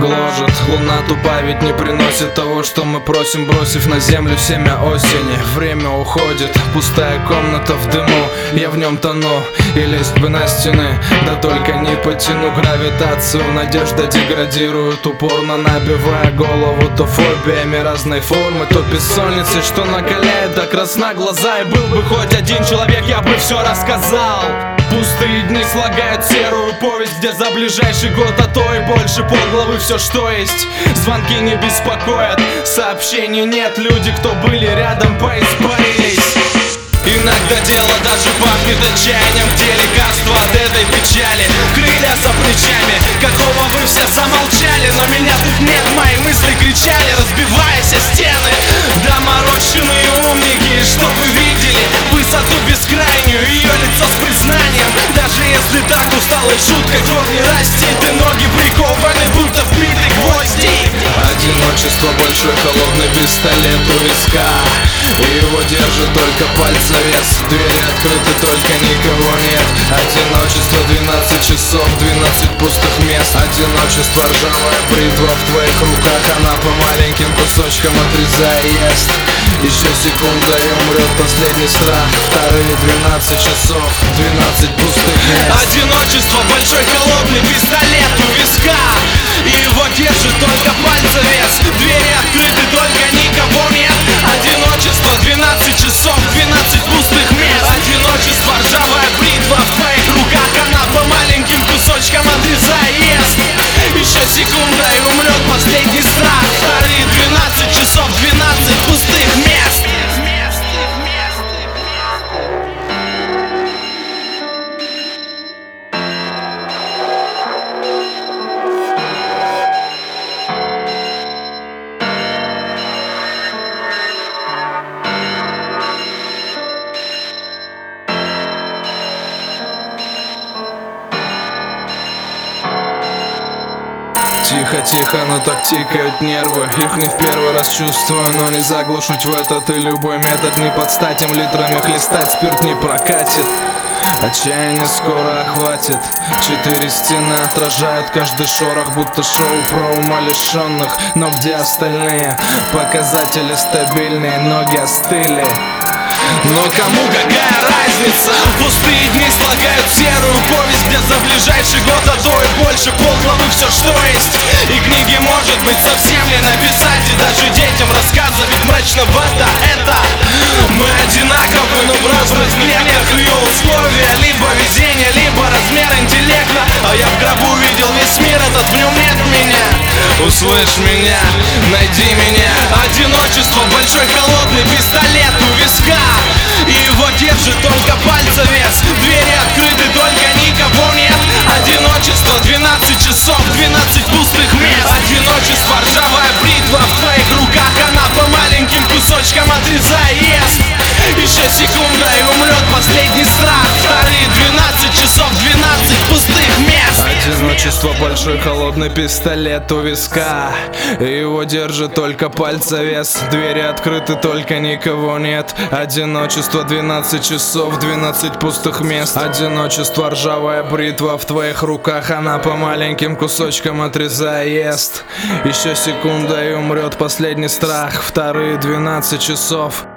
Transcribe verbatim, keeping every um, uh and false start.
гложет. Луна тупа, ведь не приносит того, что мы просим, бросив на землю семя осени. Время уходит, пустая комната в дыму, я в нем тону. И лезть бы на стены, да только не потяну гравитацию. Надежда деградирует, упорно набивая голову то фобиями разной формы, то бессонницей, что накаляет до красна глаза. И был бы хоть один человек, я бы все рассказал. Пустые дни слагают серую повесть, где за ближайший год, а то и больше полглавы все, что есть. Звонки не беспокоят, сообщений нет, люди, кто были рядом, поиспарились. Иногда дело даже пахнет отчаянием, где лекарство от этой печали. Крылья за плечами, какого вы все замолчали. Но меня тут нет, мои мысли кричали, разбиваясь о стены. Доморощенные умники, что вы видели? Высоту бескрайнюю, ее лицо с признанием. Даже если так усталой жуткой кровь не растит, и ноги прикованы, будто вбиты гвозди. Одиночество, большой холодный пистолет у виска, и его держит только пальцевес. Двери открыты, только никого нет. Одиночество, двенадцать часов, двенадцать пустых мест. Одиночество, ржавая бритва в твоих руках, она по маленьким кусочкам отрезая ест. Еще секунда и умрет последний страх. Вторые двенадцать часов, двенадцать пустых мест. Одиночество, большой холодный пистолет у виска, и его держит только пальцевес. Двери открыты, только никого нет. Одиночество, двенадцать часов, двенадцать пустых мест. Одиночество, ржавая бритва в твоих руках, она по маленьким кусочкам отрезая ест. Еще секунда и умрет последний страх. Вторые двенадцать часов, двенадцать пустых мест. Тихо-тихо, но так тикают нервы. Их не в первый раз чувствую, но не заглушить в этот. И любой метод не подстать им, литрами хлестать спирт не прокатит. Отчаяние скоро охватит. Четыре стены отражают каждый шорох, будто шоу про умалишенных. Но где остальные? Показатели стабильные, ноги остыли. Но кому какая разница? Пустые дни слагают серую повесть, где за ближайший год, а то и больше полглавы все, что есть. И книги, может быть, совсем не написать, и даже детям рассказывать мрачновато это. Мы одинаковы, но в разных мнениях ее условия. Либо везение, либо размер интеллекта. А я в гробу видел весь мир этот, в нем нет меня. Услышь меня, найди меня. Одиночество, большой холодный пистолет у виска, и его держит только пальцевес. Двери открыты, только никого нет. Одиночество, двенадцать часов, двенадцать пустых мест. Одиночество, ржавая бритва в твоих руках, она по маленьким кусочкам отрезая ест. Еще секунда и умрет последний страх. Вторые двенадцать часов, двенадцать пустых мест. Одиночество, большой холодный пистолет у виска, и его держит только пальцевес. Двери открыты, только никого нет. Одиночество, двенадцать часов, двенадцать пустых мест. Одиночество, ржавая бритва в твоих руках, она по маленьким кусочкам отрезая ест. Еще секунда и умрет последний страх. Вторые двенадцать часов,